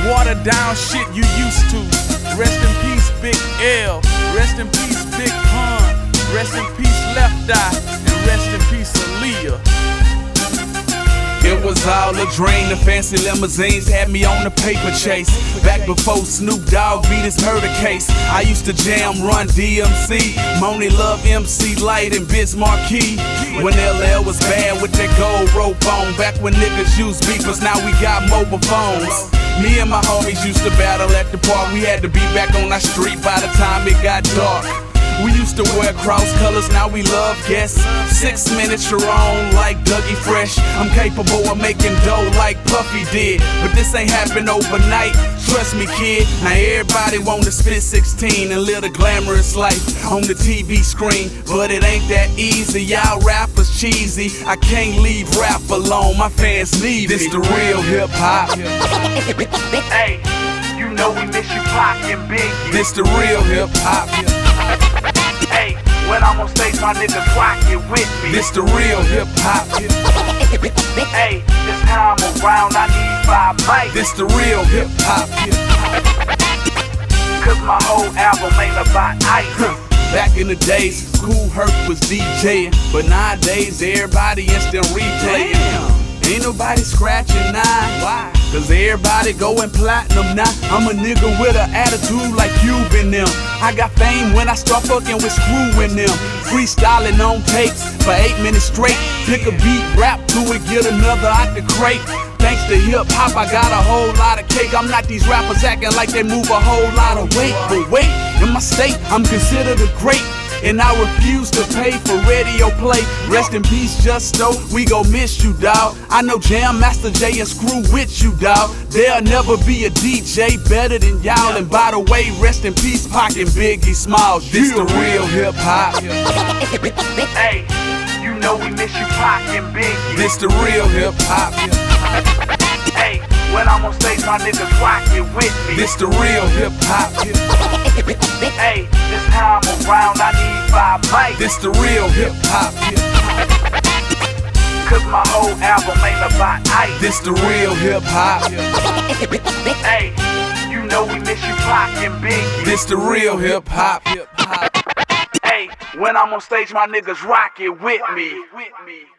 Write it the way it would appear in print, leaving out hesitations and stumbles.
watered down shit you used to. Rest in peace, Big L. Rest in peace, Big Pun. Rest in peace, Left Eye. And rest in peace, Aaliyah. It was all a dream, the fancy limousines had me on the paper chase. Back before Snoop Dogg beat his murder case, I used to jam Run DMC, Money Love MC Light and Biz Marquee. When LL was bad with that gold rope on, back when niggas used beepers, now we got mobile phones. Me and my homies used to battle at the park, we had to be back on our street by the time it got dark. We used to wear cross colors, now we love guests. 6 minutes you're on like Dougie Fresh. I'm capable of making dough like Puffy did, but this ain't happen overnight. Trust me, kid. Now everybody wanna spit 16 and live a glamorous life on the TV screen, but it ain't that easy. Y'all rappers cheesy. I can't leave rap alone. My fans need this the real hip hop. Hey, you know we miss you, Pac and Biggie. This the real hip hop. Hey, when I'm on stage, my niggas rock it with me. This the real hip hop. Hey, this time around I need 5 mics. This the real hip hop. Cause my whole album ain't about ice. Back in the days, Kool Herc was DJing, but nowadays everybody instant replaying. Ain't nobody scratching now. Why? Cause everybody going platinum now. I'm a nigga with an attitude like you been them. I got fame when I start fucking with Screw in them. Freestyling on tapes for 8 minutes straight. Pick a beat, rap to it, get another out the crate. Thanks to hip hop, I got a whole lot of cake. I'm not these rappers acting like they move a whole lot of weight. But wait, in my state, I'm considered a great. And I refuse to pay for radio play. Rest in peace, Justo, we gon' miss you, dawg. I know Jam Master Jay and Screw with you, dawg. There'll never be a DJ better than y'all. And by the way, rest in peace, Pac and Biggie Smalls. This the real hip hop. Hey, you know we miss you, Pac and Biggie. This the real hip hop. Hey, when I'm on stage, my niggas rock it with me. This the real hip hop. Hey, this time around I need 5 mics. This the real hip hop. Cause my whole album ain't about ice. This the real hip hop. Hey, you know we miss you, Pac and Biggie. This the real hip hop. Hey, when I'm on stage, my niggas rock it with me.